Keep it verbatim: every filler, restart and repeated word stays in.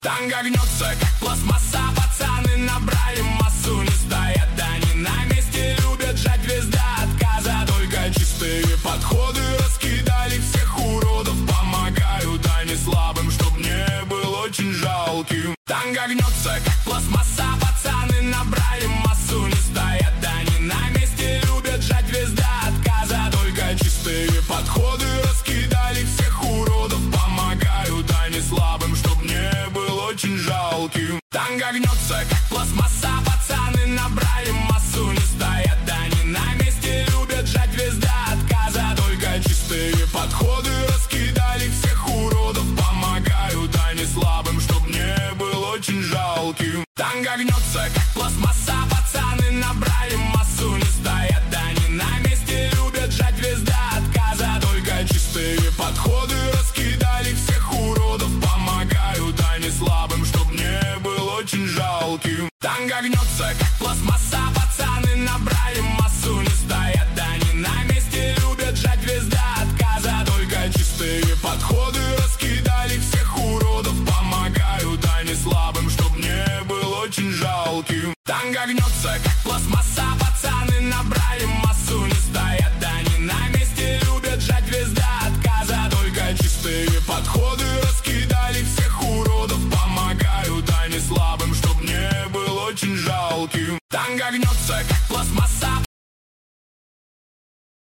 Танго гнется, как пластмасса, пацаны набрали массу. Не стоят они на месте, любят жать весь до отказа. Только чистые подходы раскидали всех уродов. Помогают они слабым, чтоб не был очень жалким. Танго гнется, как пластмасса, пацаны набрали массу. Не стоят они на месте, любят жать весь до отказа. Только чистые подходы раскидали всех уродов. Помогают они слабым, чтоб не был очень жалким. Танго гнется, как пластмасса, пацаны набрали массу. Не стоят они на месте, любят жать весь до отказа. Только чистые подходы раскидали всех уродов. Помогают они слабым, чтоб не был очень жалким. Танго гнется, как пластмасса, пацаны набрали массу. Не стоят они на месте, любят жать весь до отказа. Только чистые подходы раскидали всех уродов. Помогают они слабым, чтоб не был очень жалким. Танго гнется, как пластмасса, пацаны набрали массу. Не стоят они на месте, любят жать весь до отказа. Только чистые подходы раскидали всех уродов. Помогают они слабым, чтоб не был очень жалким. Танго гнется, как пластмасса, пацаны набрали массу. Не стоят они на месте, любят жать весь до отказа. Только чистые подходы раскидали всех уродов. Помогают они слабым, чтоб не был очень жалким. Танго гнется, как пластмасса, пацаны набрали массу. Не стоят они на месте, любят жать весь до отказа. Только чистые подходы раскидали всех уродов. Помогают они слабым, чтоб не был очень жалким. Танго гнется, как пластмасса, пацаны набрали массу. Не стоят они на месте, любят жать весь до отказа. Только чистые подходы раскидали всех уродов. Помогают они слабым, чтоб не был очень жалким. Танго гнется, как пластмасса, пацаны набрали массу.